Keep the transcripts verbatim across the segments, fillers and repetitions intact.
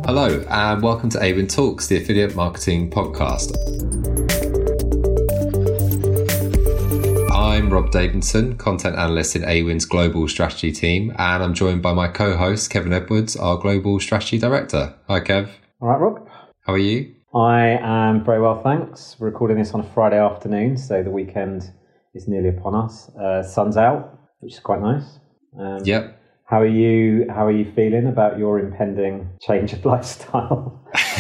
Hello, and welcome to Awin Talks, the affiliate marketing podcast. I'm Rob Davidson, content analyst in Awin's global strategy team, and I'm joined by my co-host, Kevin Edwards, our global strategy director. Hi, Kev. All right, Rob. How are you? I am very well, thanks. We're recording this on a Friday afternoon, so the weekend is nearly upon us. Uh, sun's out, which is quite nice. Um, yep. How are you? How are you feeling about your impending change of lifestyle?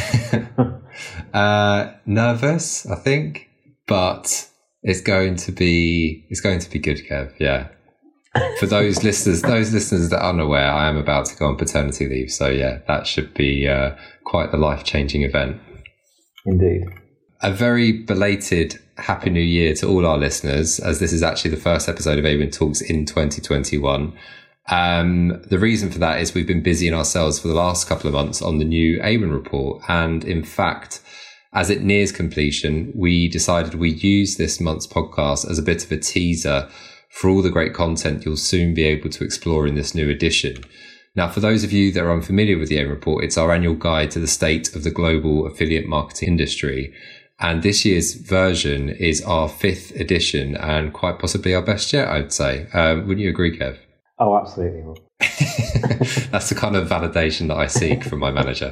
uh, nervous, I think, but it's going to be it's going to be good, Kev. Yeah. For those listeners, those listeners that are unaware, I am about to go on paternity leave, so yeah, that should be uh, quite a life-changing event. Indeed. A very belated Happy New Year to all our listeners, as this is actually the first episode of Awin Talks in twenty twenty-one. Um, the reason for that is we've been busying ourselves for the last couple of months on the new Awin report. And in fact, as it nears completion, we decided we'd use this month's podcast as a bit of a teaser for all the great content you'll soon be able to explore in this new edition. Now, for those of you that are unfamiliar with the Awin report, it's our annual guide to the state of the global affiliate marketing industry. And this year's version is our fifth edition and quite possibly our best yet, I'd say. Um, wouldn't you agree, Kev? Oh, absolutely. That's the kind of validation that I seek from my manager.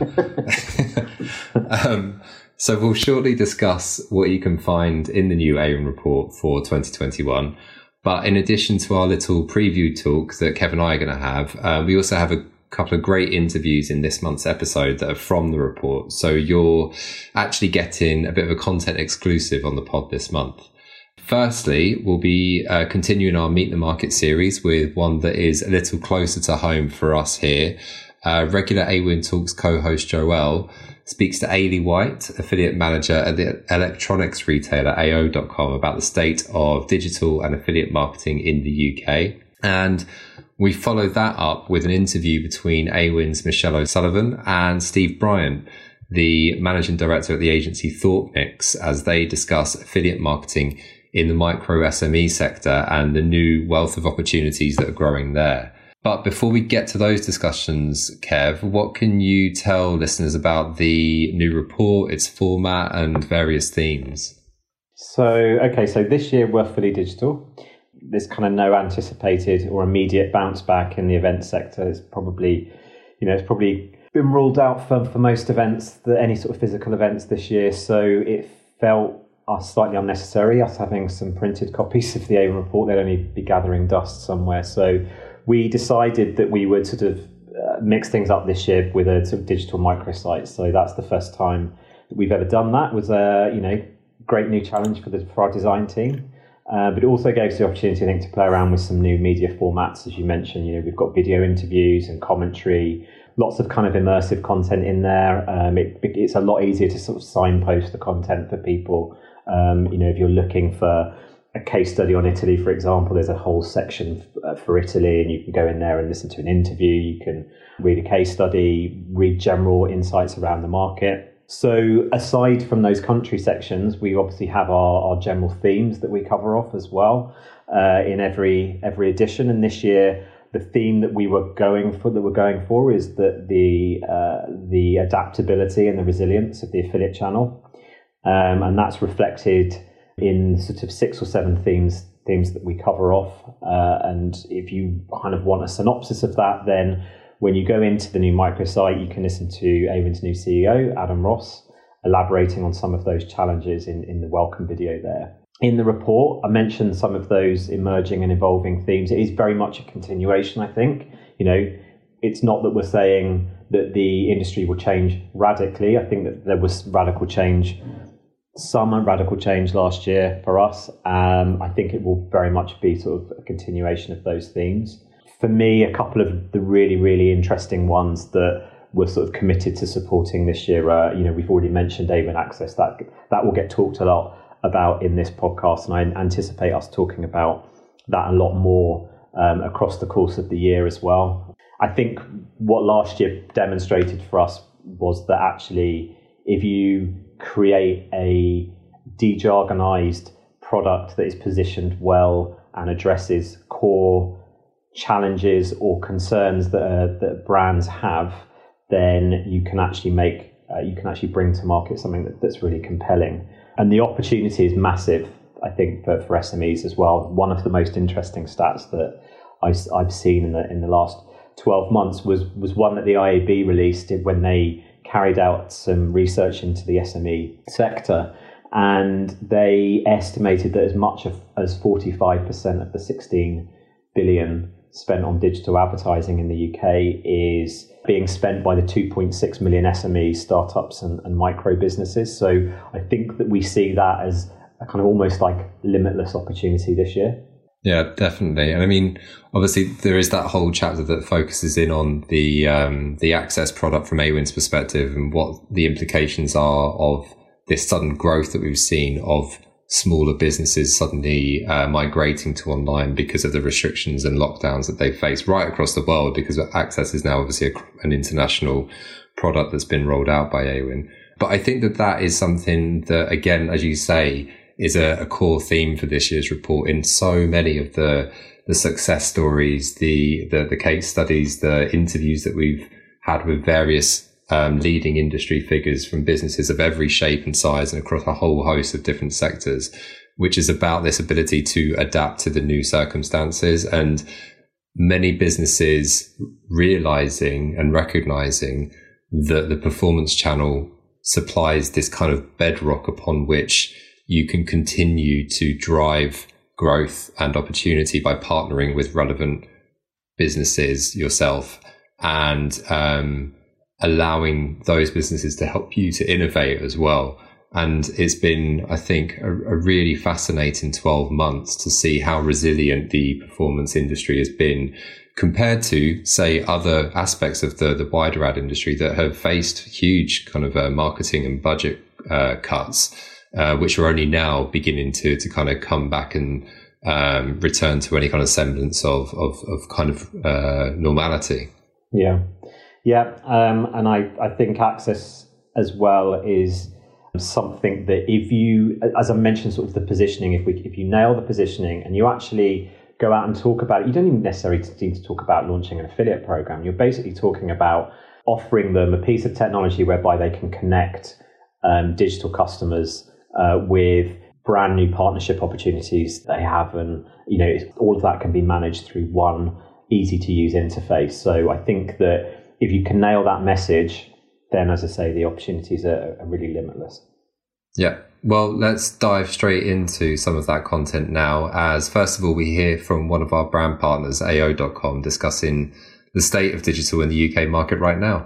um, so we'll shortly discuss what you can find in the new Awin report for twenty twenty-one. But in addition to our little preview talk that Kev and I are going to have, uh, we also have a couple of great interviews in this month's episode that are from the report. So you're actually getting a bit of a content exclusive on the pod this month. Firstly, we'll be uh, continuing our Meet the Market series with one that is a little closer to home for us here. Uh, regular Awin Talks co-host Joelle speaks to Ailey White, affiliate manager at the electronics retailer A O dot com, about the state of digital and affiliate marketing in the U K. And we followed that up with an interview between Awin's Michelle O'Sullivan and Steve Bryant, the managing director at the agency ThoughtMix, as they discuss affiliate marketing in the micro S M E sector and the new wealth of opportunities that are growing there. But before we get to those discussions, Kev, what can you tell listeners about the new report, its format and various themes? So, okay, so this year we're fully digital. There's kind of no anticipated or immediate bounce back in the event sector. It's probably, you know, it's probably been ruled out for, for most events, that any sort of physical events this year. So it felt us slightly unnecessary, us having some printed copies of the Awin report. They'd only be gathering dust somewhere. So we decided that we would sort of uh, mix things up this year with a sort of digital microsite. So that's the first time that we've ever done that. It was a, you know, great new challenge for the for our design team. Uh, but it also gave us the opportunity, I think, to play around with some new media formats. As you mentioned, you know, we've got video interviews and commentary, lots of kind of immersive content in there. Um, it, it's a lot easier to sort of signpost the content for people. Um, you know, if you're looking for a case study on Italy, for example, there's a whole section f- for Italy, and you can go in there and listen to an interview. You can read a case study, read general insights around the market. So aside from those country sections, we obviously have our, our general themes that we cover off as well uh, in every every edition. And this year, the theme that we were going for that we're going for is that the uh, the adaptability and the resilience of the affiliate channel. Um, and that's reflected in sort of six or seven themes themes that we cover off. Uh, and if you kind of want a synopsis of that, then when you go into the new microsite, you can listen to Awin's new C E O, Adam Ross, elaborating on some of those challenges in, in the welcome video there. In the report, I mentioned some of those emerging and evolving themes. It is very much a continuation, I think. You know, it's not that we're saying that the industry will change radically. I think that there was radical change Some radical change last year for us. Um, I think it will very much be sort of a continuation of those themes. For me, a couple of the really, really interesting ones that we're sort of committed to supporting this year, uh, you know, we've already mentioned Awin Access. That that will get talked a lot about in this podcast, and I anticipate us talking about that a lot more um, across the course of the year as well. I think what last year demonstrated for us was that actually, if you create a dejargonized product that is positioned well and addresses core challenges or concerns that, uh, that brands have, then you can actually make, uh, you can actually bring to market something that, that's really compelling. And the opportunity is massive, I think, for, for S M Es as well. One of the most interesting stats that I, I've seen in the in the last twelve months was was one that the I A B released when they carried out some research into the S M E sector, and they estimated that as much of, as forty-five percent of the sixteen billion spent on digital advertising in the U K is being spent by the two point six million S M Es, startups and, and micro businesses. So I think that we see that as a kind of almost like limitless opportunity this year. Yeah, definitely. And I mean, obviously there is that whole chapter that focuses in on the um, the Access product from Awin's perspective and what the implications are of this sudden growth that we've seen of smaller businesses suddenly uh, migrating to online because of the restrictions and lockdowns that they face right across the world, because Access is now obviously a, an international product that's been rolled out by Awin. But I think that that is something that, again, as you say, is a, a core theme for this year's report in so many of the the success stories, the, the, the case studies, the interviews that we've had with various Um, leading industry figures from businesses of every shape and size and across a whole host of different sectors, which is about this ability to adapt to the new circumstances, and many businesses realizing and recognizing that the performance channel supplies this kind of bedrock upon which you can continue to drive growth and opportunity by partnering with relevant businesses yourself and um allowing those businesses to help you to innovate as well. And it's been, I think, a, a really fascinating twelve months to see how resilient the performance industry has been compared to, say, other aspects of the, the wider ad industry that have faced huge kind of uh, marketing and budget uh, cuts, uh, which are only now beginning to, to kind of come back and um, return to any kind of semblance of, of, of kind of uh, normality. Yeah. Yeah, um, and I, I think Access as well is something that if you, as I mentioned, sort of the positioning, if we if you nail the positioning and you actually go out and talk about it, you don't even necessarily need to talk about launching an affiliate program. You're basically talking about offering them a piece of technology whereby they can connect um, digital customers uh, with brand new partnership opportunities they have, and you know all of that can be managed through one easy to use interface. So I think that if you can nail that message, then, as I say, the opportunities are, are really limitless. Yeah. Well, let's dive straight into some of that content now, as first of all, we hear from one of our brand partners, A O dot com, discussing the state of digital in the U K market right now.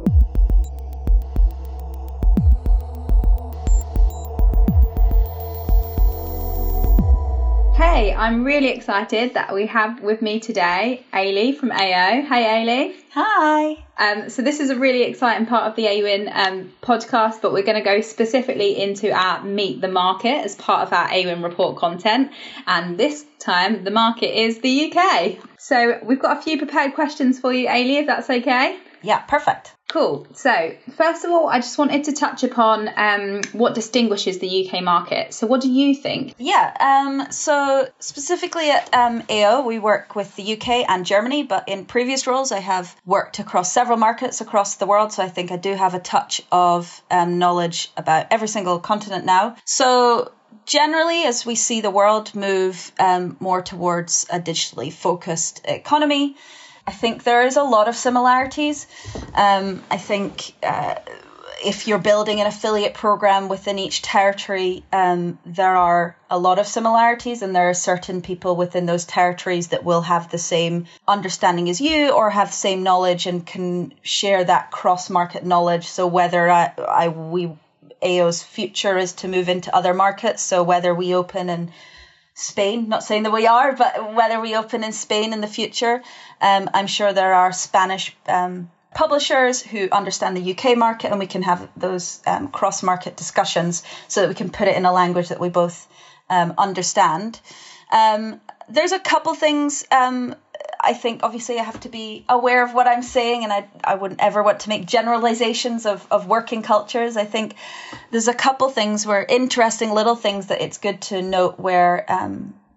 Hey, I'm really excited that we have with me today Ailey from A O. Hey, Ailey. Hi. Um, so this is a really exciting part of the Awin um, podcast, but we're going to go specifically into our Meet the Market as part of our Awin report content. And this time, the market is the U K. So we've got a few prepared questions for you, Ailey, if that's okay. Yeah, perfect. Cool. So first of all, I just wanted to touch upon um, what distinguishes the U K market. So what do you think? Yeah, um, so specifically at um, A O, we work with the U K and Germany, but in previous roles, I have worked across several markets across the world. So I think I do have a touch of um, knowledge about every single continent now. So generally, as we see the world move um, more towards a digitally focused economy, I think there is a lot of similarities. Um, I think uh, if you're building an affiliate program within each territory, um, there are a lot of similarities, and there are certain people within those territories that will have the same understanding as you or have the same knowledge and can share that cross-market knowledge. So whether I, I we A O's future is to move into other markets, so whether we open in Spain, not saying that we are, but whether we open in Spain in the future, um, I'm sure there are Spanish um, publishers who understand the U K market, and we can have those um, cross-market discussions so that we can put it in a language that we both um, understand. Um, there's a couple things. Um, I think obviously I have to be aware of what I'm saying, and I I wouldn't ever want to make generalizations of, of working cultures. I think there's a couple things where interesting little things that it's good to note where um,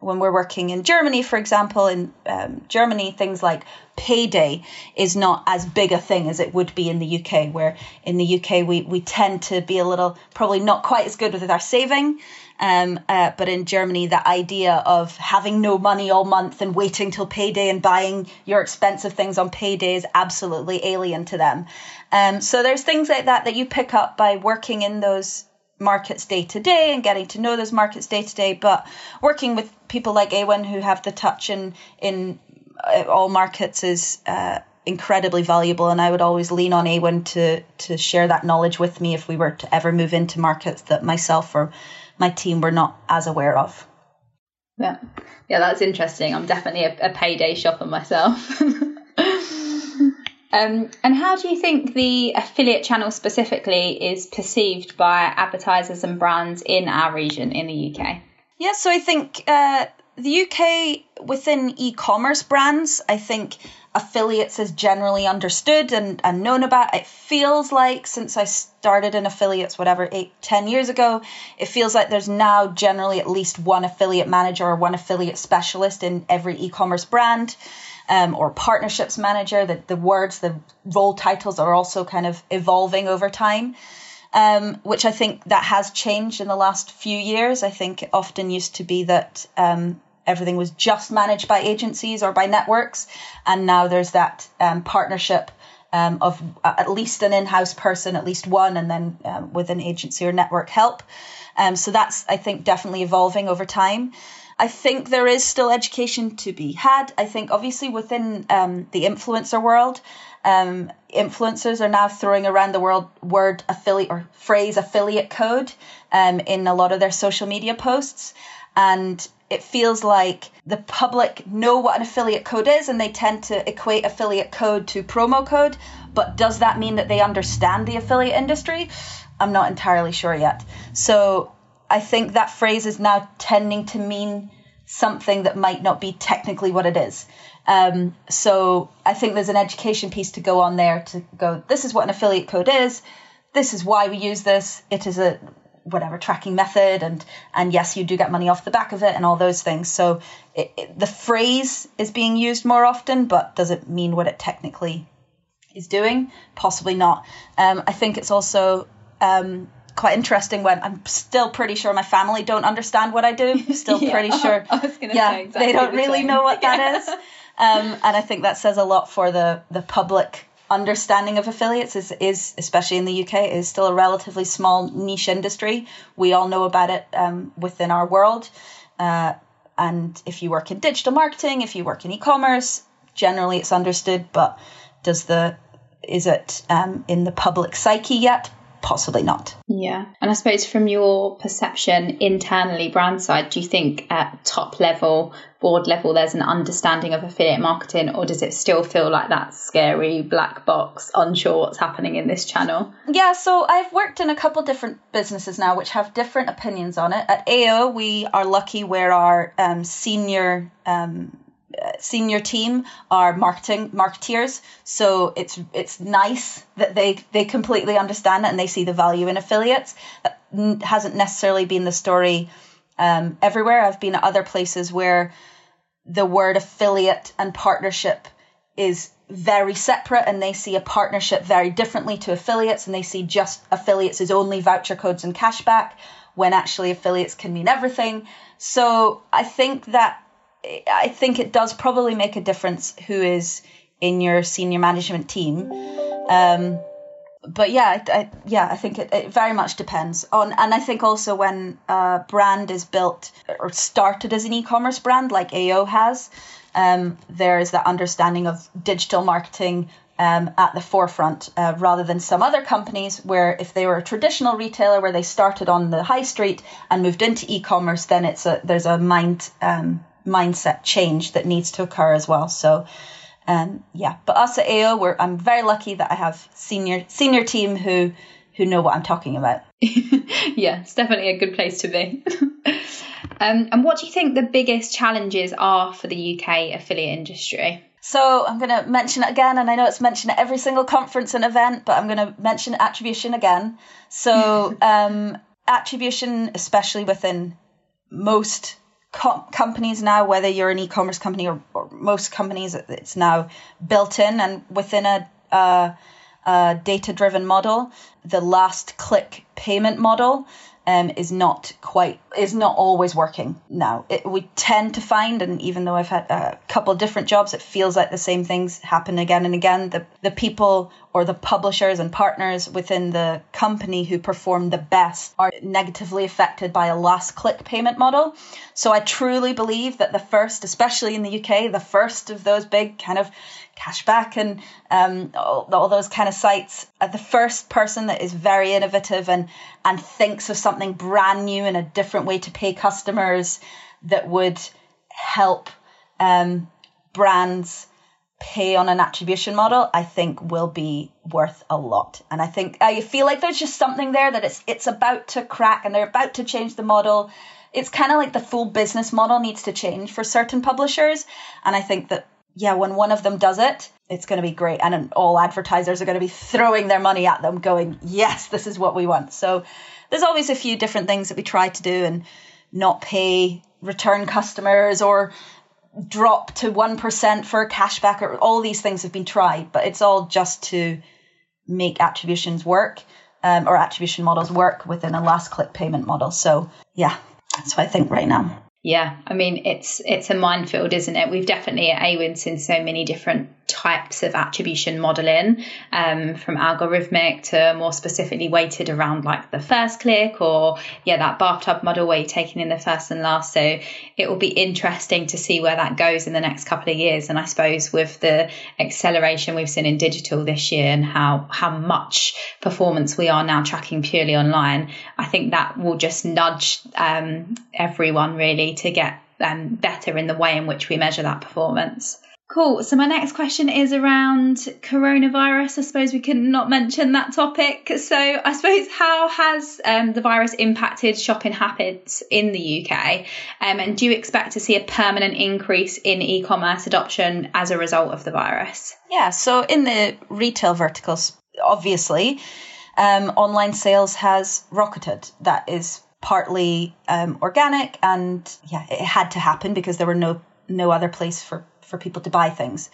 when we're working in Germany, for example, in um, Germany, things like payday is not as big a thing as it would be in the U K, where in the U K we, we tend to be a little, probably not quite as good with our saving. Um, uh, but in Germany, the idea of having no money all month and waiting till payday and buying your expensive things on payday is absolutely alien to them. Um, so there's things like that that you pick up by working in those markets day to day and getting to know those markets day to day. But working with people like Eowyn who have the touch in, in all markets is uh, incredibly valuable. And I would always lean on Eowyn to, to share that knowledge with me if we were to ever move into markets that myself or my team were not as aware of. Yeah, yeah, that's interesting. I'm definitely a, a payday shopper myself. um, and how do you think the affiliate channel specifically is perceived by advertisers and brands in our region in the U K? Yeah, so I think uh, the U K within e-commerce brands, I think affiliates is generally understood and, and known about. It feels like since I started in affiliates, whatever, eight, ten years ago, it feels like there's now generally at least one affiliate manager or one affiliate specialist in every e-commerce brand, um, or partnerships manager. The, the words, the role titles are also kind of evolving over time, um, which I think that has changed in the last few years. I think it often used to be that um, everything was just managed by agencies or by networks. And now there's that um, partnership um, of at least an in-house person, at least one, and then um, with an agency or network help. Um, so that's, I think, definitely evolving over time. I think there is still education to be had. I think obviously within um, the influencer world, um, influencers are now throwing around the world word affiliate or phrase affiliate code um, in a lot of their social media posts. And it feels like the public know what an affiliate code is and they tend to equate affiliate code to promo code. But does that mean that they understand the affiliate industry? I'm not entirely sure yet. So I think that phrase is now tending to mean something that might not be technically what it is. Um, so I think there's an education piece to go on there to go, this is what an affiliate code is. This is why we use this. It is a whatever tracking method, and and yes, you do get money off the back of it and all those things. So it, it, the phrase is being used more often, but does it mean what it technically is doing? Possibly not. Um, I think it's also um, quite interesting when I'm still pretty sure my family don't understand what I do. Still yeah, pretty sure. I was going to yeah, say exactly they don't the really same. know what that Yeah. is. Um, and I think that says a lot for the the public understanding of affiliates is, is, especially in the U K, is still a relatively small niche industry. We all know about it um, within our world. Uh, and if you work in digital marketing, if you work in e-commerce, generally it's understood, but does the, is it um, in the public psyche yet? Possibly not. Yeah. And I suppose from your perception internally, brand side, do you think at top level, board level, there's an understanding of affiliate marketing, or does it still feel like that scary black box, unsure what's happening in this channel? Yeah, so I've worked in a couple different businesses now which have different opinions on it. At A O, we are lucky where our um, senior um, senior team are marketing marketeers, so it's it's nice that they they completely understand it and they see the value in affiliates. That n- hasn't necessarily been the story um, everywhere. I've been at other places where the word affiliate and partnership is very separate, and they see a partnership very differently to affiliates, and they see just affiliates as only voucher codes and cashback, when actually affiliates can mean everything. So I think that I think it does probably make a difference who is in your senior management team. Um, but yeah, I, I, yeah, I think it, it very much depends on, and I think also when a brand is built or started as an e-commerce brand like A O has, um, there is that understanding of digital marketing um, at the forefront, uh, rather than some other companies where if they were a traditional retailer where they started on the high street and moved into e-commerce, then it's a there's a mind um, mindset change that needs to occur as well. So um yeah, but us at A O, we're I'm very lucky that I have senior senior team who who know what I'm talking about. Yeah, it's definitely a good place to be. um and what do you think the biggest challenges are for the U K affiliate industry? So I'm going to mention it again, and I know it's mentioned at every single conference and event, but I'm going to mention attribution again. So um attribution, especially within most co- companies now, whether you're an e-commerce company or, or most companies, it's now built in, and within a, uh, a data-driven model, the last click payment model um, is not quite, is not always working now. It, we tend to find, and even though I've had a couple of different jobs, it feels like the same things happen again and again. The, the people or the publishers and partners within the company who perform the best are negatively affected by a last click payment model. So I truly believe that the first, especially in the U K, the first of those big kind of cashback and um, all, all those kind of sites, uh, the first person that is very innovative and, and thinks of something brand new and a different way to pay customers that would help um, brands pay on an attribution model, I think will be worth a lot. And I think I feel like there's just something there that it's it's about to crack, and they're about to change the model. It's kind of like the full business model needs to change for certain publishers. And I think that, yeah, when one of them does it, it's going to be great. And all advertisers are going to be throwing their money at them going, yes, this is what we want. So there's always a few different things that we try to do, and not pay return customers or drop to one percent for cashback, or all these things have been tried, but it's all just to make attributions work um, or attribution models work within a last click payment model. So yeah, that's what I think right now. Yeah, I mean, it's it's a minefield, isn't it? We've definitely at Awin seen so many different types of attribution modeling, um, from algorithmic to more specifically weighted around like the first click, or yeah, that bathtub model where you're taking in the first and last. So it will be interesting to see where that goes in the next couple of years. And I suppose with the acceleration we've seen in digital this year and how how much performance we are now tracking purely online, I think that will just nudge um, everyone really to get um, better in the way in which we measure that performance. Cool. So my next question is around coronavirus. I suppose we could not mention that topic. So I suppose, how has um, the virus impacted shopping habits in the U K? Um, and do you expect to see a permanent increase in e-commerce adoption as a result of the virus? Yeah. So in the retail verticals, obviously, um, online sales has rocketed. That is partly um, organic, and yeah, it had to happen because there were no no other place for for people to buy things.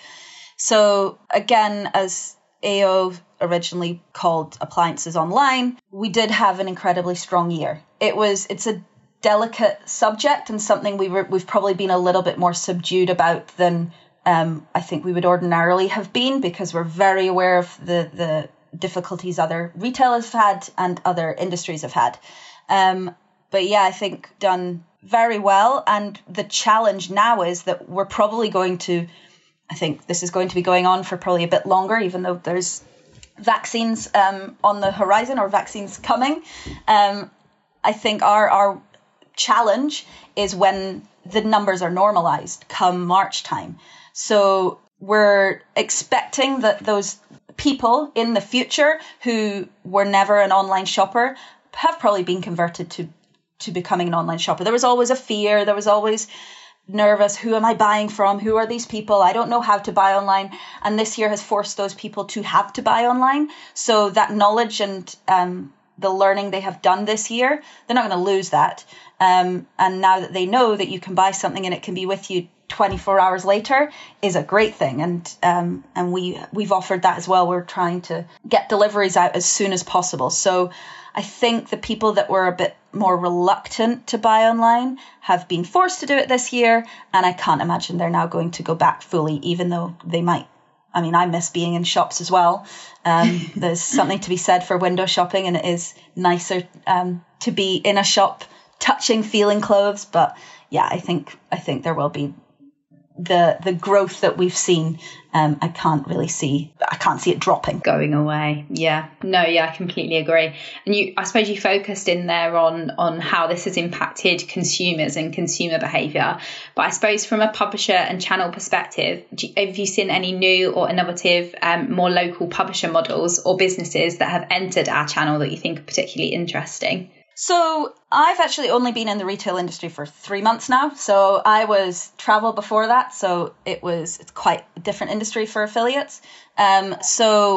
So again, as A O originally called appliances online, we did have an incredibly strong year. It was it's a delicate subject and something we were we've probably been a little bit more subdued about than um, I think we would ordinarily have been, because we're very aware of the the difficulties other retailers have had and other industries have had. Um, but yeah, I think done very well. And the challenge now is that we're probably going to, I think this is going to be going on for probably a bit longer, even though there's vaccines um, on the horizon or vaccines coming. Um, I think our, our challenge is when the numbers are normalized come March time. So we're expecting that those people in the future who were never an online shopper have probably been converted to to becoming an online shopper. There was always a fear. There was always nervous. Who am I buying from? Who are these people? I don't know how to buy online. And this year has forced those people to have to buy online. So that knowledge and um, the learning they have done this year, they're not going to lose that. Um, and now that they know that you can buy something and it can be with you twenty-four hours later is a great thing. And um, and we, we've offered that as well. We're trying to get deliveries out as soon as possible. So I think the people that were a bit more reluctant to buy online have been forced to do it this year. And I can't imagine they're now going to go back fully, even though they might. I mean, I miss being in shops as well. Um, there's something to be said for window shopping, and it is nicer um, to be in a shop, touching, feeling clothes. But yeah, I think I think there will be the the growth that we've seen. Um, I can't really see. I can't see it dropping, going away. Yeah, no, yeah, I completely agree. And you, I suppose, you focused in there on on how this has impacted consumers and consumer behaviour. But I suppose from a publisher and channel perspective, do you, have you seen any new or innovative, um, more local publisher models or businesses that have entered our channel that you think are particularly interesting? So I've actually only been in the retail industry for three months now. So I was travel before that. So it was it's quite a different industry for affiliates. Um, so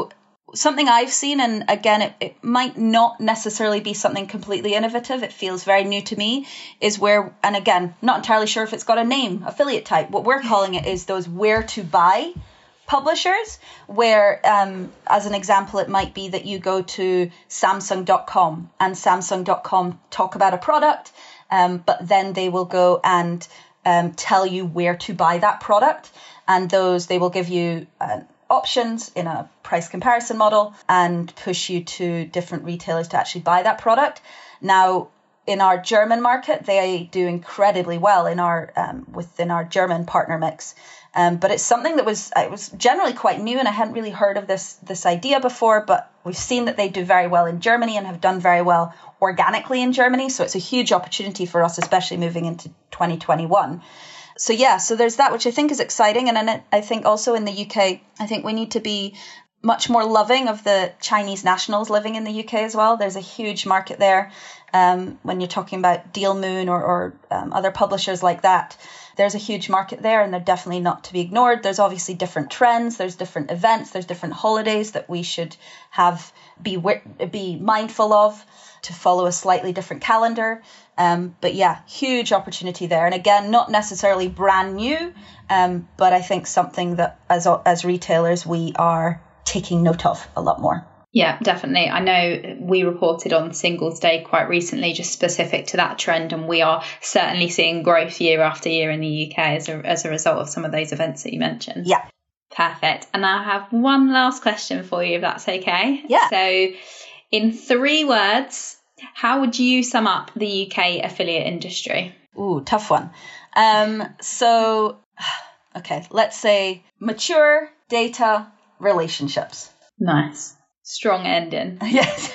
something I've seen, and again, it, it might not necessarily be something completely innovative, it feels very new to me, is where, and again, not entirely sure if it's got a name, affiliate type. What we're calling it is those where to buy publishers, where, um, as an example, it might be that you go to Samsung dot com and Samsung dot com talk about a product, um, but then they will go and um, tell you where to buy that product. And those, they will give you uh, options in a price comparison model and push you to different retailers to actually buy that product. Now, in our German market, they do incredibly well in our um, within our German partner mix. Um, but it's something that was it was generally quite new, and I hadn't really heard of this this idea before. But we've seen that they do very well in Germany and have done very well organically in Germany. So it's a huge opportunity for us, especially moving into twenty twenty-one. So yeah, so there's that, which I think is exciting. And then I think also in the U K, I think we need to be much more loving of the Chinese nationals living in the U K as well. There's a huge market there. Um, when you're talking about Deal Moon or, or um, other publishers like that, there's a huge market there, and they're definitely not to be ignored. There's obviously different trends, there's different events, there's different holidays that we should have be be mindful of to follow a slightly different calendar. Um, but yeah, huge opportunity there. And again, not necessarily brand new, um, but I think something that as as retailers we are taking note of a lot more. Yeah, definitely. I know we reported on Singles Day quite recently, just specific to that trend, and we are certainly seeing growth year after year in the U K as a, as a result of some of those events that you mentioned. Yeah. Perfect. And I have one last question for you, if that's okay. Yeah. So in three words, how would you sum up the U K affiliate industry? Ooh, tough one. Um, so, okay, let's say mature, data, relationships. Nice. Strong ending. Yes.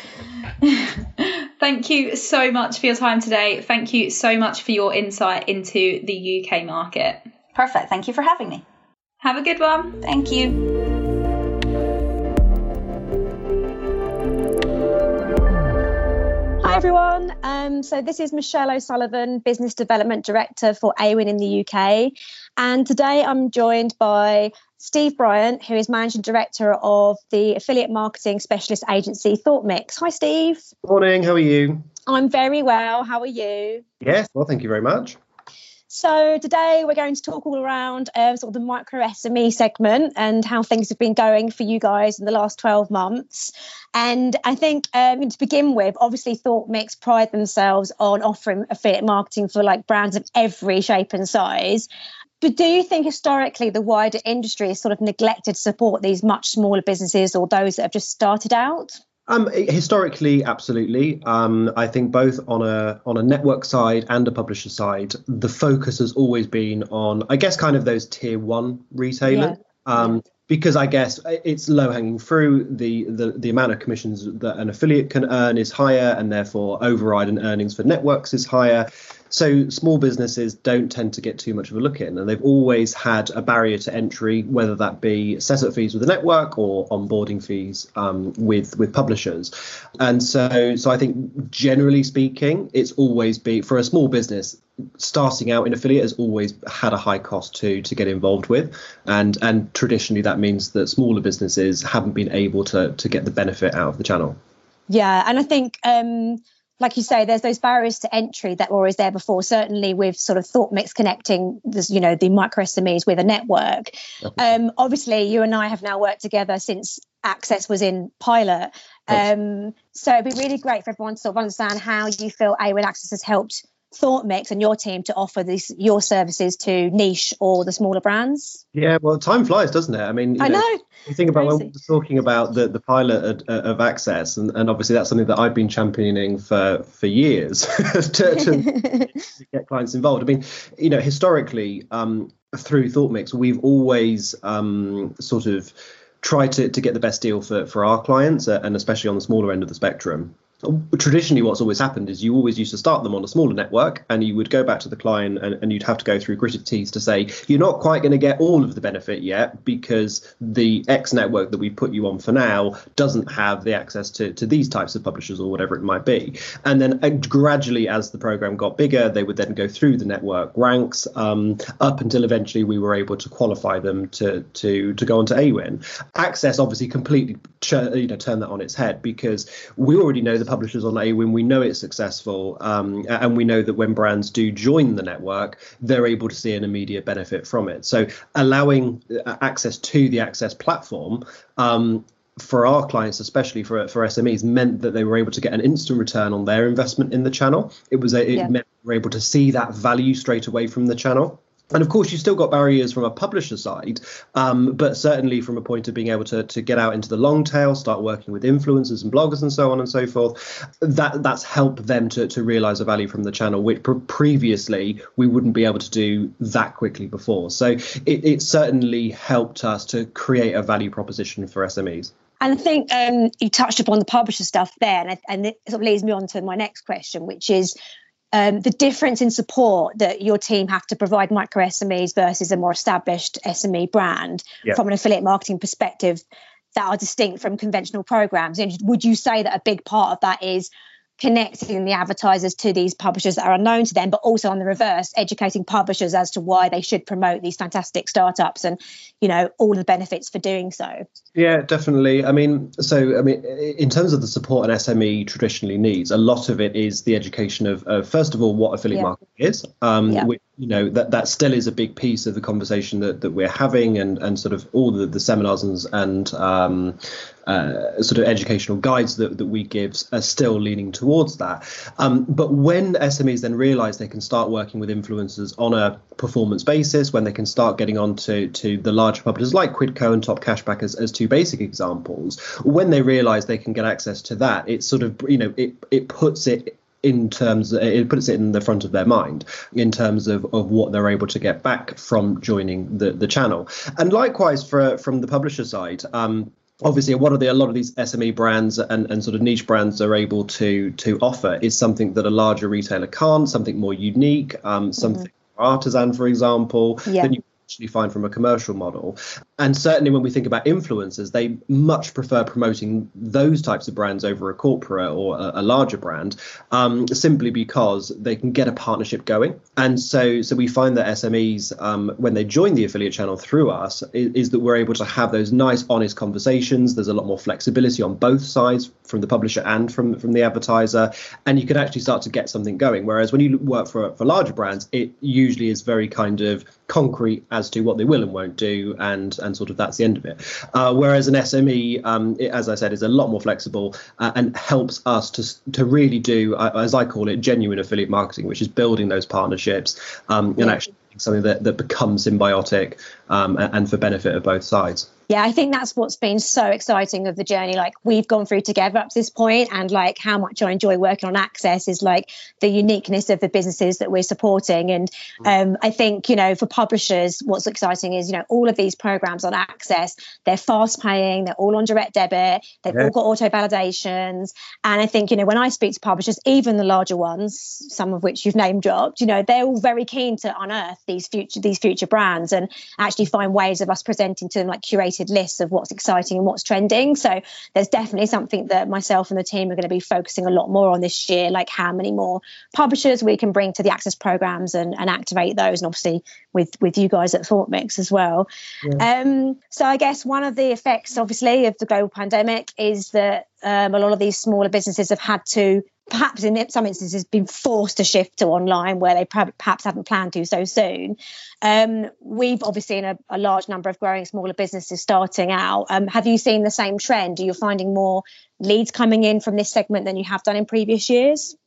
Thank you so much for your time today. Thank you so much for your insight into the U K market. Perfect. Thank you for having me. Have a good one. Thank you. Hi everyone. Um, so this is Michelle O'Sullivan, Business Development Director for AWIN in the U K. And today I'm joined by Steve Bryant, who is Managing Director of the affiliate marketing specialist agency ThoughtMix. Hi, Steve. Morning, how are you? I'm very well. How are you? Yes, well, thank you very much. So today we're going to talk all around uh, sort of the micro S M E segment and how things have been going for you guys in the last twelve months. And I think um, to begin with, obviously ThoughtMix pride themselves on offering affiliate marketing for like brands of every shape and size. But do you think historically the wider industry has sort of neglected to support these much smaller businesses or those that have just started out? Um, historically, absolutely. Um, I think both on a on a network side and a publisher side, the focus has always been on, I guess, kind of those tier one retailers. Yeah. Um, yeah. Because I guess it's low hanging fruit. The, the the amount of commissions that an affiliate can earn is higher, and therefore override and earnings for networks is higher. So small businesses don't tend to get too much of a look in, and they've always had a barrier to entry, whether that be setup fees with the network or onboarding fees um, with with publishers. And so, so I think generally speaking, it's always been for a small business starting out in affiliate has always had a high cost to to get involved with, and and traditionally that means that smaller businesses haven't been able to to get the benefit out of the channel. Yeah, and I think. Um... Like you say, there's those barriers to entry that were always there before, certainly with sort of ThoughtMix connecting this, you know, the micro S M Es with a network. Um, obviously, you and I have now worked together since Access was in pilot. Um, so it'd be really great for everyone to sort of understand how you feel AWIN Access has helped ThoughtMix and your team to offer these your services to niche or the smaller brands. Yeah, well, time flies, doesn't it? I mean, you I know. know, you think about when we were talking about the, the pilot of, of Access, and, and obviously that's something that I've been championing for for years to, to, to get clients involved. I mean, you know, historically, um, through ThoughtMix, we've always um, sort of tried to, to get the best deal for, for our clients, uh, and especially on the smaller end of the spectrum. traditionally what's always happened is you always used to start them on a smaller network, and you would go back to the client and, and you'd have to go through gritted teeth to say you're not quite going to get all of the benefit yet because the X network that we put you on for now doesn't have the access to, to these types of publishers or whatever it might be. And then uh, gradually, as the program got bigger, they would then go through the network ranks um, up until eventually we were able to qualify them to to to go onto A W I N. Access obviously completely ch- you know turned that on its head, because we already know the publishers on A W I N, we know it's successful, um, and we know that when brands do join the network, they're able to see an immediate benefit from it. So allowing access to the Access platform um, for our clients, especially for for S M Es, meant that they were able to get an instant return on their investment in the channel. It was a, it yeah. meant they were able to see that value straight away from the channel. And of course, you still got barriers from a publisher side, um, but certainly from a point of being able to, to get out into the long tail, start working with influencers and bloggers and so on and so forth, that that's helped them to, to realize a value from the channel, which pre- previously we wouldn't be able to do that quickly before. So it, it certainly helped us to create a value proposition for S M Es. And I think um, you touched upon the publisher stuff there, and, and it sort of leads me on to my next question, which is, Um, the difference in support that your team have to provide micro S M Es versus a more established S M E brand yeah. from an affiliate marketing perspective that are distinct from conventional programs. And would you say that a big part of that is connecting the advertisers to these publishers that are unknown to them, but also on the reverse, educating publishers as to why they should promote these fantastic startups and, you know, all the benefits for doing so? Yeah, definitely. I mean, so, I mean, in terms of the support an S M E traditionally needs, a lot of it is the education of, of first of all, what affiliate yeah. marketing is. Um, yeah. which, you know, that, that still is a big piece of the conversation that, that we're having, and, and sort of all the, the seminars and, and um, uh, sort of educational guides that, that we give are still leaning towards that. Um, but when S M Es then realize they can start working with influencers on a performance basis, when they can start getting on to, to the larger publishers like Quidco and Top Cashback as, as two basic examples, when they realize they can get access to that, it sort of, you know, it, it puts it in terms, it puts it in the front of their mind in terms of, of what they're able to get back from joining the, the channel. And likewise for from the publisher side, um, obviously what are the, a lot of these S M E brands and, and sort of niche brands are able to to offer is something that a larger retailer can't, something more unique, um, something mm-hmm. artisan, for example, yeah. that you actually find from a commercial model. And certainly when we think about influencers, they much prefer promoting those types of brands over a corporate or a, a larger brand, um, simply because they can get a partnership going. And so so we find that S M Es, um, when they join the affiliate channel through us, is, is that we're able to have those nice, honest conversations. There's a lot more flexibility on both sides, from the publisher and from, from the advertiser, and you can actually start to get something going. Whereas when you work for, for larger brands, it usually is very kind of concrete as to what they will and won't do, and and sort of that's the end of it. Uh, whereas an S M E, um, it, as I said, is a lot more flexible uh, and helps us to to really do, uh, as I call it, genuine affiliate marketing, which is building those partnerships um, and yeah. actually something that, that becomes symbiotic um, and for benefit of both sides. Yeah, I think that's what's been so exciting of the journey. Like, we've gone through together up to this point, and like how much I enjoy working on Access is like the uniqueness of the businesses that we're supporting. And um, I think, you know, for publishers, what's exciting is, you know, all of these programs on Access, they're fast paying, they're all on direct debit, they've yeah. all got auto validations. And I think, you know, when I speak to publishers, even the larger ones, some of which you've name dropped, you know, they're all very keen to unearth these future these future brands and actually find ways of us presenting to them like curated lists of what's exciting and what's trending. So there's definitely something that myself and the team are going to be focusing a lot more on this year, like how many more publishers we can bring to the Access programs and, and activate those, and obviously with with you guys at ThoughtMix as well. Yeah. Um, so I guess one of the effects, obviously, of the global pandemic is that um, a lot of these smaller businesses have had to, perhaps in some instances, been forced to shift to online where they perhaps haven't planned to so soon. Um, we've obviously seen a, a large number of growing smaller businesses starting out. Um, have you seen the same trend? Are you finding more leads coming in from this segment than you have done in previous years?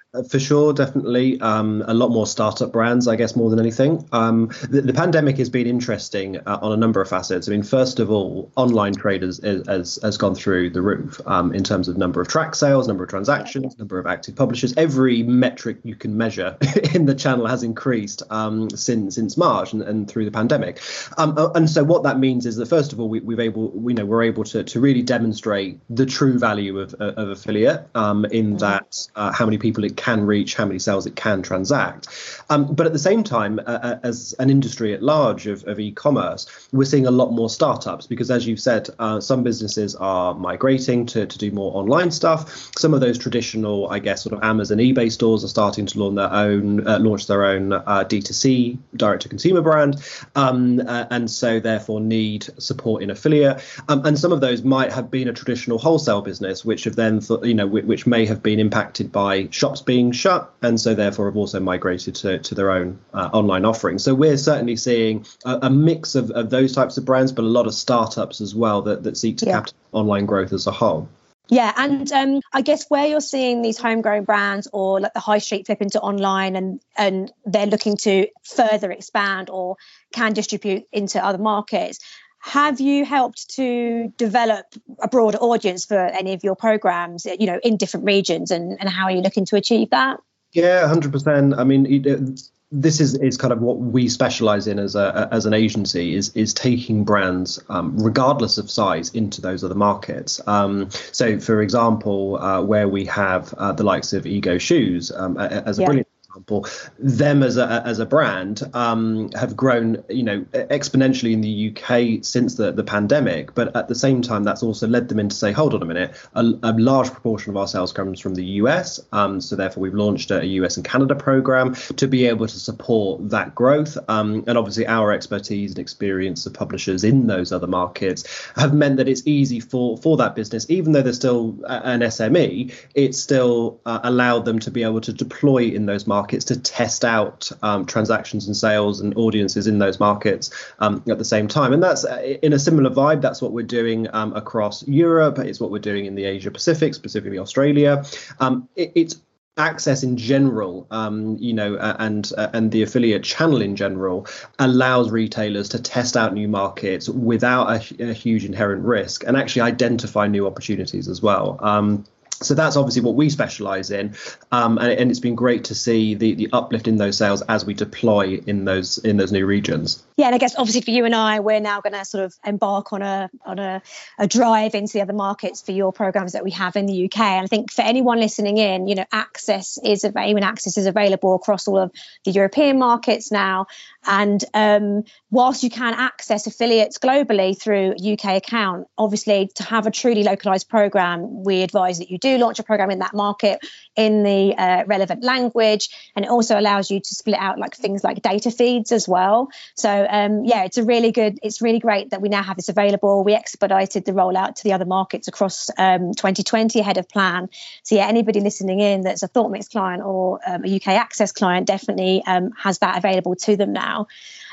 For sure, definitely. Um, a lot more startup brands, I guess, more than anything. Um, the, the pandemic has been interesting uh, on a number of facets. I mean, first of all, online traders has, has, has gone through the roof um, in terms of number of track sales, number of transactions, yeah, yeah. number of active publishers. Every metric you can measure in the channel has increased um, since since March and, and through the pandemic. Um, and so what that means is that, first of all, we, we've able, we know we're able to, to really demonstrate the true value of, of affiliate um, in mm-hmm. that uh, how many people it can reach, how many sales it can transact. Um, but at the same time, uh, as an industry at large of, of e-commerce, we're seeing a lot more startups because, as you've said, uh, some businesses are migrating to, to do more online stuff. Some of those traditional, I guess, sort of Amazon, eBay stores are starting to launch their own, uh, launch their own uh, D two C, direct-to-consumer brand, um, uh, and so therefore need support in affiliate. Um, and some of those might have been a traditional wholesale business, which have then, th- you know, w- which may have been impacted by shops being shut, and so therefore have also migrated to, to their own uh, online offerings. So we're certainly seeing a, a mix of, of those types of brands, but a lot of startups as well that, that seek to yeah. capture online growth as a whole. Yeah, and um, I guess where you're seeing these homegrown brands or like the high street flip into online and, and they're looking to further expand or can distribute into other markets, have you helped to develop a broader audience for any of your programs, you know, in different regions, and, and how are you looking to achieve that? Yeah, one hundred percent. I mean, it, this is, is kind of what we specialize in as a as an agency, is is taking brands, um, regardless of size, into those other markets. Um, so, for example, uh, where we have uh, the likes of Ego Shoes um, as a yeah. brilliant example, them as a as a brand um, have grown, you know, exponentially in the U K since the, the pandemic. But at the same time, that's also led them into say, hold on a minute, a, a large proportion of our sales comes from the U S. Um, so therefore, we've launched a U S and Canada program to be able to support that growth. Um, and obviously, our expertise and experience of publishers in those other markets have meant that it's easy for for that business, even though they're still an S M E, it's still uh, allowed them to be able to deploy in those markets. markets to test out um, transactions and sales and audiences in those markets um, at the same time. And that's uh, in a similar vibe. That's what we're doing um, across Europe. It's what we're doing in the Asia Pacific, specifically Australia. Um, it, it's access in general, um, you know, uh, and uh, and the affiliate channel in general allows retailers to test out new markets without a, a huge inherent risk and actually identify new opportunities as well. Um, So that's obviously what we specialize in. Um, and, and it's been great to see the, the uplift in those sales as we deploy in those in those new regions. Yeah, and I guess obviously for you and I, we're now going to sort of embark on a on a, a drive into the other markets for your programs that we have in the U K. And I think for anyone listening in, you know, access is available. Access is available across all of the European markets now. And um, whilst you can access affiliates globally through a U K account, obviously to have a truly localized program, we advise that you do launch a program in that market in the uh, relevant language. And it also allows you to split out like things like data feeds as well. So um, yeah, it's a really good, it's really great that we now have this available. We expedited the rollout to the other markets across um, twenty twenty ahead of plan. So yeah, anybody listening in that's a ThoughtMix client or um, a U K Access client definitely um, has that available to them now.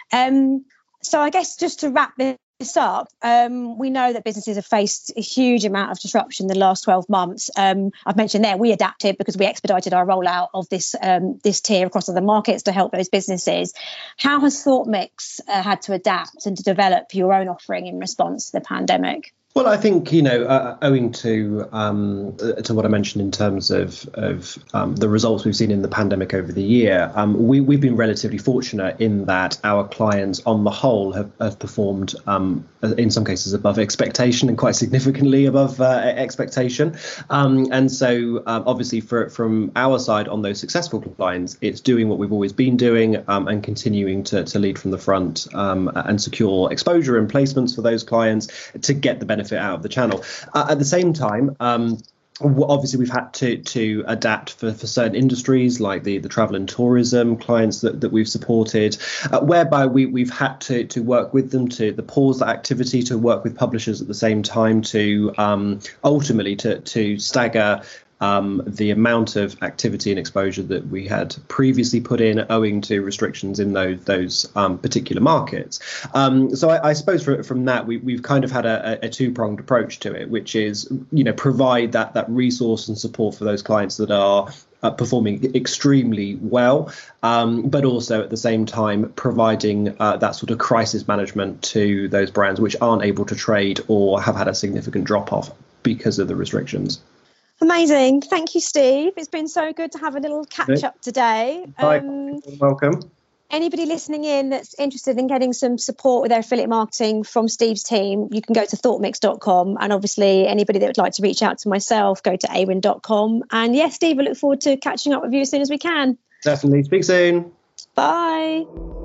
Um, so I guess just to wrap this up, um, we know that businesses have faced a huge amount of disruption in the last twelve months. Um, I've mentioned there we adapted because we expedited our rollout of this um, this tier across other markets to help those businesses. How has ThoughtMix uh, had to adapt and to develop your own offering in response to the pandemic? Well, I think, you know, uh, owing to um, to what I mentioned in terms of, of um, the results we've seen in the pandemic over the year, um, we, we've been relatively fortunate in that our clients on the whole have, have performed um, in some cases above expectation and quite significantly above uh, expectation. Um, and so um, obviously for, from our side on those successful clients, it's doing what we've always been doing um, and continuing to, to lead from the front um, and secure exposure and placements for those clients to get the benefit out of the channel. Uh, at the same time, um, obviously we've had to to adapt for, for certain industries like the, the travel and tourism clients that, that we've supported, uh, whereby we, we've had to to work with them to the pause that activity, to work with publishers at the same time to um, ultimately to, to stagger Um, the amount of activity and exposure that we had previously put in owing to restrictions in those those um, particular markets. Um, so I, I suppose for, from that, we, we've kind of had a, a two-pronged approach to it, which is, you know, provide that that resource and support for those clients that are uh, performing extremely well, um, but also at the same time providing uh, that sort of crisis management to those brands which aren't able to trade or have had a significant drop off because of the restrictions. Amazing. Thank you, Steve. It's been so good to have a little catch up today. Hi. Um, Welcome. Anybody listening in that's interested in getting some support with their affiliate marketing from Steve's team, you can go to thoughtmix dot com. And obviously, anybody that would like to reach out to myself, go to awin dot com. And yes, Steve, I look forward to catching up with you as soon as we can. Definitely. Speak soon. Bye.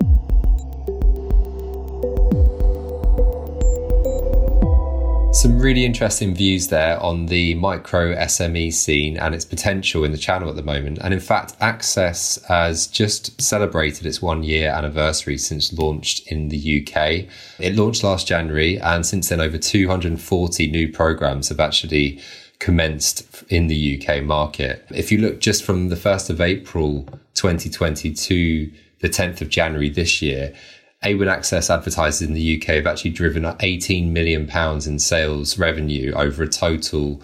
Some really interesting views there on the micro S M E scene and its potential in the channel at the moment. And in fact, Access has just celebrated its one year anniversary since launched in the U K. It launched last January, and since then over two hundred forty new programs have actually commenced in the U K market. If you look just from the first of April twenty twenty to the tenth of January this year, Awin Access advertisers in the U K have actually driven up eighteen million pounds in sales revenue over a total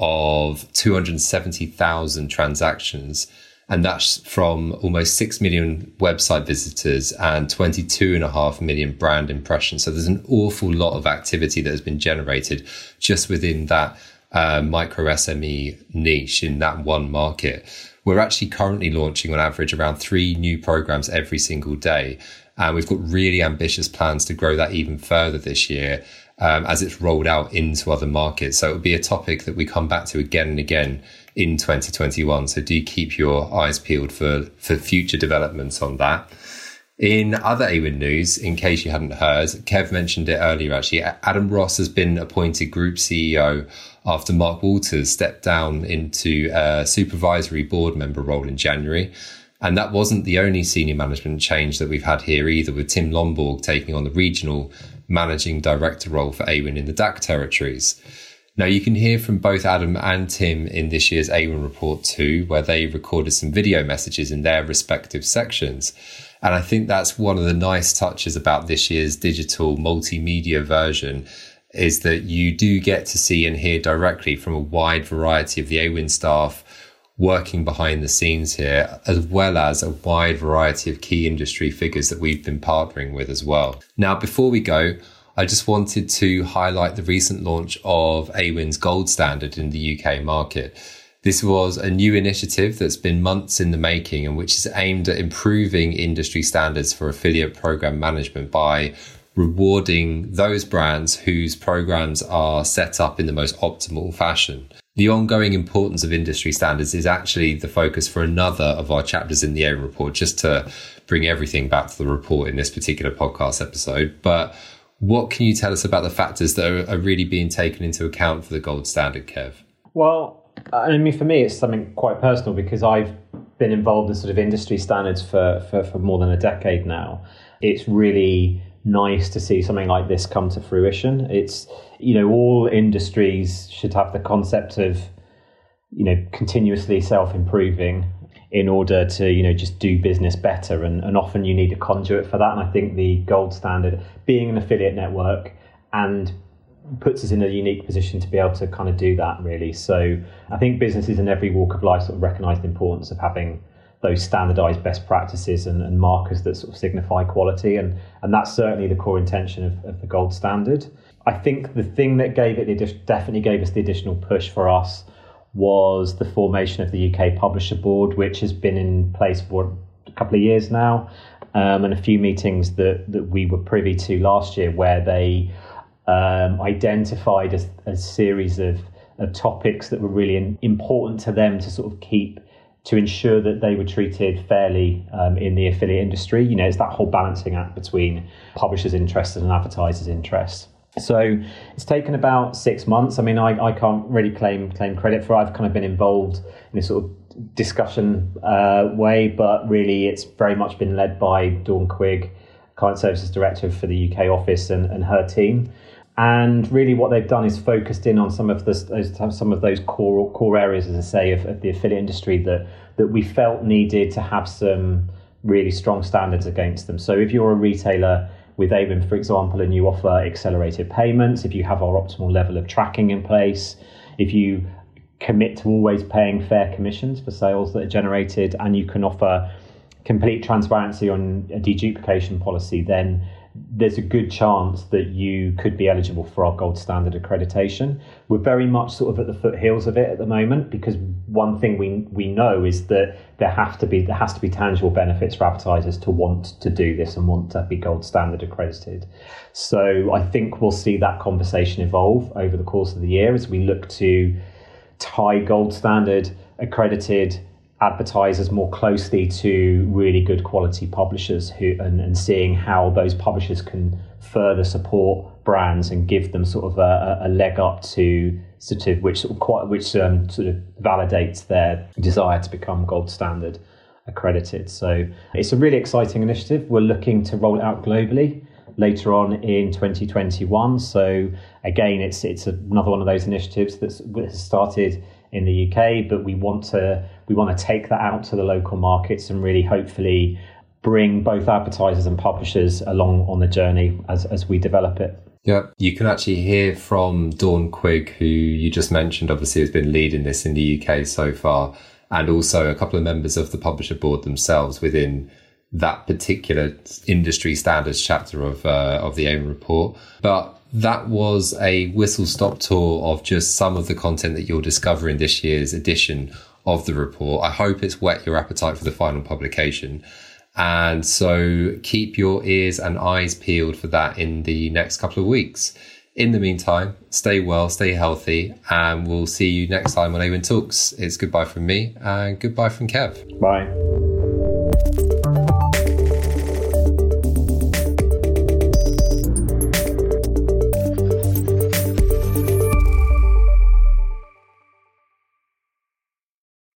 of two hundred seventy thousand transactions. And that's from almost six million website visitors and twenty-two and a half million brand impressions. So there's an awful lot of activity that has been generated just within that uh, micro S M E niche in that one market. We're actually currently launching on average around three new programs every single day. And we've got really ambitious plans to grow that even further this year um, as it's rolled out into other markets. So it will be a topic that we come back to again and again in twenty twenty-one. So do keep your eyes peeled for, for future developments on that. In other Awin news, in case you hadn't heard, Kev mentioned it earlier actually, Adam Ross has been appointed Group C E O after Mark Walters stepped down into a supervisory board member role in January. And that wasn't the only senior management change that we've had here either, with Tim Lomborg taking on the regional managing director role for Awin in the D A C territories. Now, you can hear from both Adam and Tim in this year's Awin report too, where they recorded some video messages in their respective sections. And I think that's one of the nice touches about this year's digital multimedia version, is that you do get to see and hear directly from a wide variety of the Awin staff working behind the scenes here, as well as a wide variety of key industry figures that we've been partnering with as well. Now, before we go, I just wanted to highlight the recent launch of Awin's Gold Standard in the U K market. This was a new initiative that's been months in the making and which is aimed at improving industry standards for affiliate program management by rewarding those brands whose programs are set up in the most optimal fashion. The ongoing importance of industry standards is actually the focus for another of our chapters in the Awin report, just to bring everything back to the report in this particular podcast episode. But what can you tell us about the factors that are, are really being taken into account for the gold standard, Kev? Well, I mean, for me, it's something quite personal because I've been involved in sort of industry standards for, for, for more than a decade now. It's really nice to see something like this come to fruition. It's, you know, all industries should have the concept of, you know, continuously self-improving in order to, you know, just do business better. And, and often you need a conduit for that. And I think the gold standard, being an affiliate network, and puts us in a unique position to be able to kind of do that, really. So I think businesses in every walk of life sort of recognise the importance of having those standardized best practices and, and markers that sort of signify quality. And, and that's certainly the core intention of, of the gold standard. I think the thing that gave it, the, definitely gave us the additional push for us was the formation of the U K Publisher Board, which has been in place for a couple of years now, um, and a few meetings that, that we were privy to last year where they um, identified a, a series of, of topics that were really in, important to them to sort of keep, to ensure that they were treated fairly um, in the affiliate industry. You know, it's that whole balancing act between publishers' interests and advertisers' interests. So it's taken about six months. I mean, I, I can't really claim claim credit for it. I've kind of been involved in a sort of discussion uh, way, but really it's very much been led by Dawn Quigg, Client Services Director for the U K office, and, and her team. And really what they've done is focused in on some of this, those, some of those core core areas, as I say, of, of the affiliate industry that, that we felt needed to have some really strong standards against them. So if you're a retailer with Awin, for example, and you offer accelerated payments, if you have our optimal level of tracking in place, if you commit to always paying fair commissions for sales that are generated, and you can offer complete transparency on a deduplication policy, then there's a good chance that you could be eligible for our gold standard accreditation. We're very much sort of at the foothills of it at the moment, because one thing we we know is that there have to be there has to be tangible benefits for advertisers to want to do this and want to be gold standard accredited. So I think we'll see that conversation evolve over the course of the year as we look to tie gold standard accredited advertisers more closely to really good quality publishers who and, and seeing how those publishers can further support brands and give them sort of a, a leg up to sort of which sort of quite which um, sort of validates their desire to become gold standard accredited. So it's a really exciting initiative. We're looking to roll it out globally later on in twenty twenty-one. So again, it's it's another one of those initiatives that's has started in the U K, but we want to we want to take that out to the local markets and really hopefully bring both advertisers and publishers along on the journey as as we develop it. Yeah, you can actually hear from Dawn Quigg, who you just mentioned, obviously has been leading this in the U K so far, and also a couple of members of the publisher board themselves within that particular industry standards chapter of uh, of the A I M report. But that was a whistle-stop tour of just some of the content that you'll discover in this year's edition of the report. I hope it's whet your appetite for the final publication. And so keep your ears and eyes peeled for that in the next couple of weeks. In the meantime, stay well, stay healthy, and we'll see you next time on A W I N Talks. It's goodbye from me and goodbye from Kev. Bye.